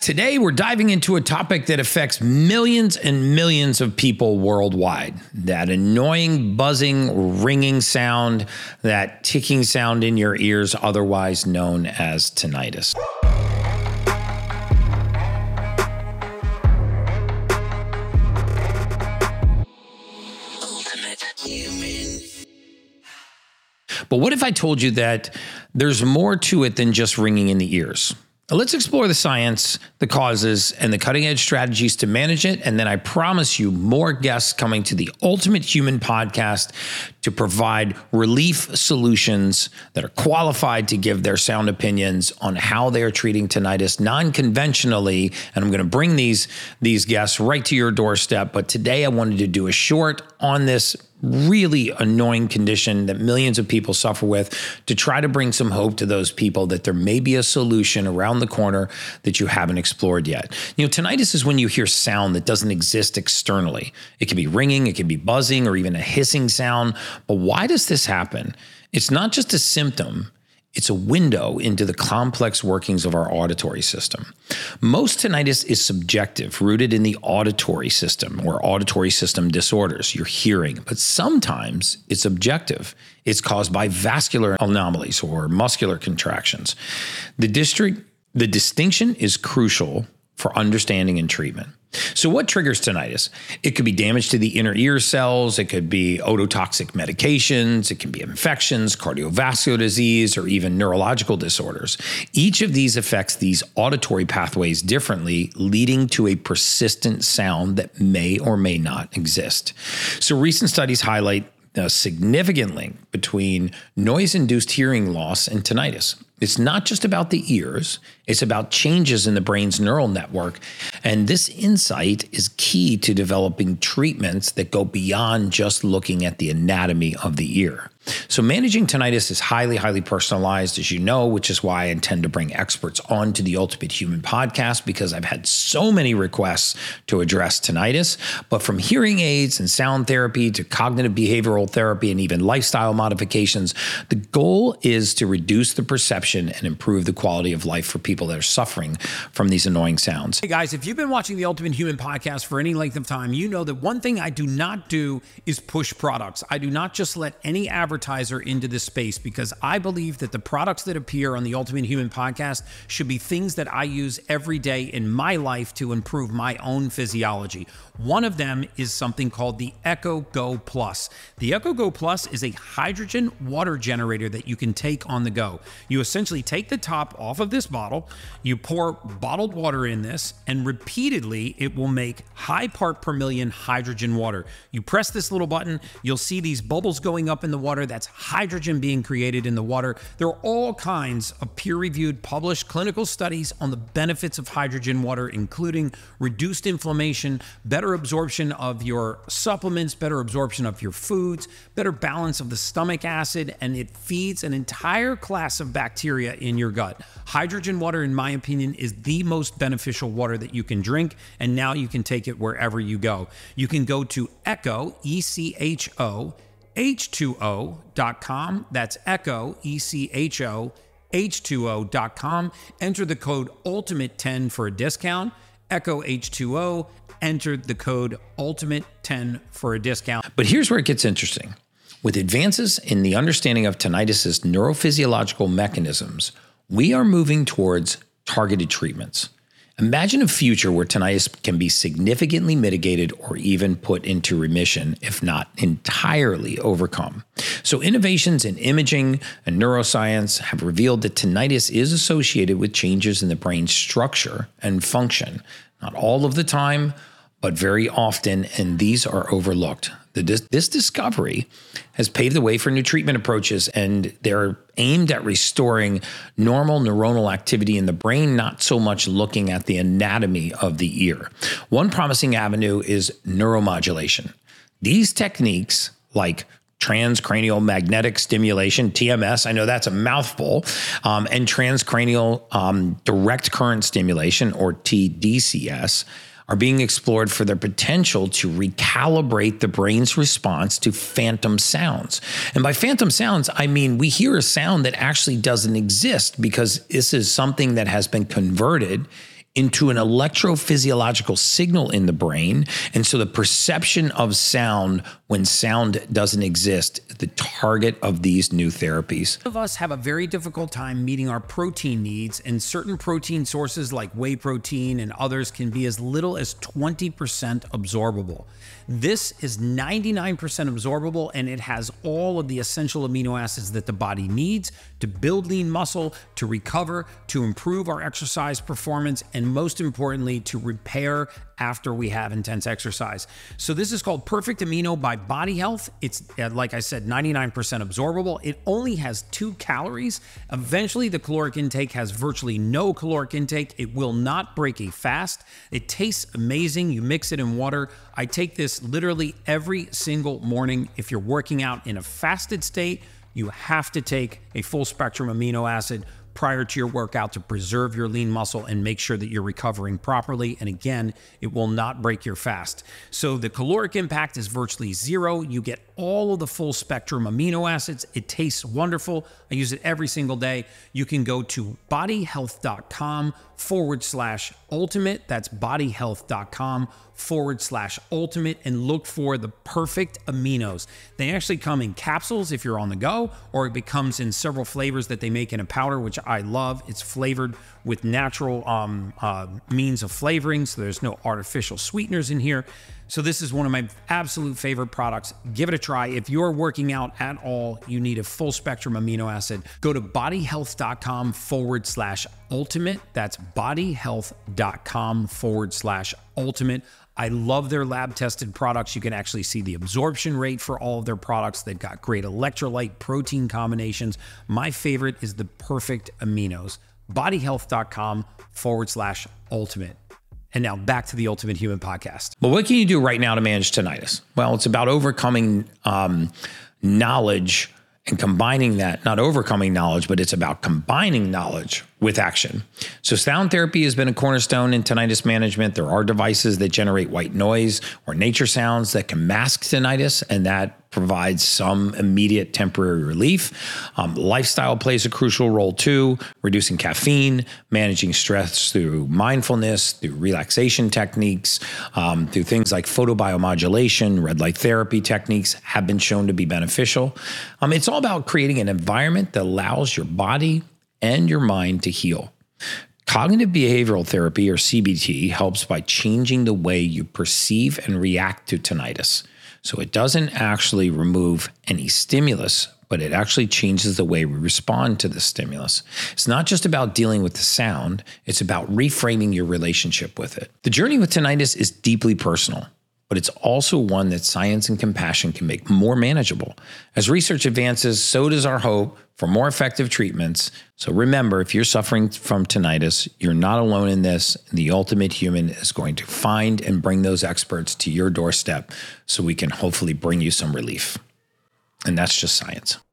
Today, we're diving into a topic that affects millions and millions of people worldwide. That annoying, buzzing, ringing sound, that ticking sound in your ears, otherwise known as tinnitus. But what if I told you that there's more to it than just ringing in the ears? Let's explore the science, the causes, and the cutting-edge strategies to manage it. And then I promise you more guests coming to the Ultimate Human podcast to provide relief solutions that are qualified to give their sound opinions on how they are treating tinnitus non-conventionally. And I'm going to bring these guests right to your doorstep. But today I wanted to do a short on this really annoying condition that millions of people suffer with, to try to bring some hope to those people that there may be a solution around the corner that you haven't explored yet. You know, tinnitus is when you hear sound that doesn't exist externally. It can be ringing, it can be buzzing, or even a hissing sound. But why does this happen? It's not just a symptom. It's a window into the complex workings of our auditory system. Most tinnitus is subjective, rooted in the auditory system or auditory system disorders, your hearing. But sometimes it's objective. It's caused by vascular anomalies or muscular contractions. The distinction is crucial for understanding and treatment. So what triggers tinnitus? It could be damage to the inner ear cells. It could be ototoxic medications. It can be infections, cardiovascular disease, or even neurological disorders. Each of these affects these auditory pathways differently, leading to a persistent sound that may or may not exist. So recent studies highlight a significant link between noise-induced hearing loss and tinnitus. It's not just about the ears, it's about changes in the brain's neural network. And this insight is key to developing treatments that go beyond just looking at the anatomy of the ear. So managing tinnitus is highly, highly personalized, as you know, which is why I intend to bring experts on to the Ultimate Human podcast, because I've had so many requests to address tinnitus. But from hearing aids and sound therapy to cognitive behavioral therapy and even lifestyle modifications, the goal is to reduce the perception and improve the quality of life for people that are suffering from these annoying sounds. Hey guys, if you've been watching the Ultimate Human podcast for any length of time, you know that one thing I do not do is push products. I do not just let any advertiser into this space, because I believe that the products that appear on the Ultimate Human podcast should be things that I use every day in my life to improve my own physiology. One of them is something called the Echo Go Plus. The Echo Go Plus is a hydrogen water generator that you can take on the go. You essentially take the top off of this bottle, you pour bottled water in this, and repeatedly it will make high part per million hydrogen water. You press this little button, you'll see these bubbles going up in the water. That's hydrogen being created in the water. There are all kinds of peer-reviewed, published clinical studies on the benefits of hydrogen water, including reduced inflammation, better absorption of your supplements, better absorption of your foods, better balance of the stomach acid, and it feeds an entire class of bacteria in your gut. Hydrogen water, in my opinion, is the most beneficial water that you can drink, and now you can take it wherever you go. You can go to Echo, E-C-H-O, H2O.com. That's Echo, E-C-H-O, H2O.com. Enter the code ULTIMATE10 for a discount. Echo H2O, enter the code ULTIMATE10 for a discount. But here's where it gets interesting. With advances in the understanding of tinnitus's neurophysiological mechanisms, we are moving towards targeted treatments. Imagine a future where tinnitus can be significantly mitigated or even put into remission, if not entirely overcome. So innovations in imaging and neuroscience have revealed that tinnitus is associated with changes in the brain's structure and function. Not all of the time, but very often, and these are overlooked. This discovery has paved the way for new treatment approaches, and they're aimed at restoring normal neuronal activity in the brain, not so much looking at the anatomy of the ear. One promising avenue is neuromodulation. These techniques, like transcranial magnetic stimulation, TMS, I know that's a mouthful, and transcranial direct current stimulation, or TDCS, are being explored for their potential to recalibrate the brain's response to phantom sounds. And by phantom sounds, I mean we hear a sound that actually doesn't exist because this is something that has been converted into an electrophysiological signal in the brain. And so the perception of sound when sound doesn't exist is the target of these new therapies. Some of us have a very difficult time meeting our protein needs, and certain protein sources like whey protein and others can be as little as 20% absorbable. This is 99% absorbable, and it has all of the essential amino acids that the body needs to build lean muscle, to recover, to improve our exercise performance, and most importantly, to repair after we have intense exercise. So this is called Perfect Amino by Body Health. It's, like I said, 99% absorbable. It only has 2 calories. Eventually, the caloric intake has virtually no caloric intake. It will not break a fast. It tastes amazing. You mix it in water. I take this literally every single morning. If you're working out in a fasted state, you have to take a full spectrum amino acid prior to your workout to preserve your lean muscle and make sure that you're recovering properly. And again, it will not break your fast. So the caloric impact is virtually zero. You get all of the full spectrum amino acids. It tastes wonderful. I use it every single day. You can go to bodyhealth.com/ultimate. That's bodyhealth.com/ultimate and look for the perfect aminos. They actually come in capsules if you're on the go, or it comes in several flavors that they make in a powder, which I love. It's flavored with natural means of flavoring, so there's no artificial sweeteners in here. So this is one of my absolute favorite products. Give it a try. If you're working out at all, you need a full spectrum amino acid. Go to bodyhealth.com/ultimate. That's bodyhealth.com/ultimate. I love their lab tested products. You can actually see the absorption rate for all of their products. They've got great electrolyte protein combinations. My favorite is the Perfect Aminos. bodyhealth.com/ultimate. And now back to the Ultimate Human Podcast. But what can you do right now to manage tinnitus? Well, it's about overcoming knowledge and combining that, not overcoming knowledge, but it's about combining knowledge with action. So sound therapy has been a cornerstone in tinnitus management. There are devices that generate white noise or nature sounds that can mask tinnitus, and that provides some immediate temporary relief. Lifestyle plays a crucial role too, reducing caffeine, managing stress through mindfulness, through relaxation techniques, through things like photobiomodulation, red light therapy techniques have been shown to be beneficial. It's all about creating an environment that allows your body and your mind to heal. Cognitive behavioral therapy, or CBT, helps by changing the way you perceive and react to tinnitus. So it doesn't actually remove any stimulus, but it actually changes the way we respond to the stimulus. It's not just about dealing with the sound, it's about reframing your relationship with it. The journey with tinnitus is deeply personal, but it's also one that science and compassion can make more manageable. As research advances, so does our hope for more effective treatments. So remember, if you're suffering from tinnitus, you're not alone in this. The Ultimate Human is going to find and bring those experts to your doorstep so we can hopefully bring you some relief. And that's just science.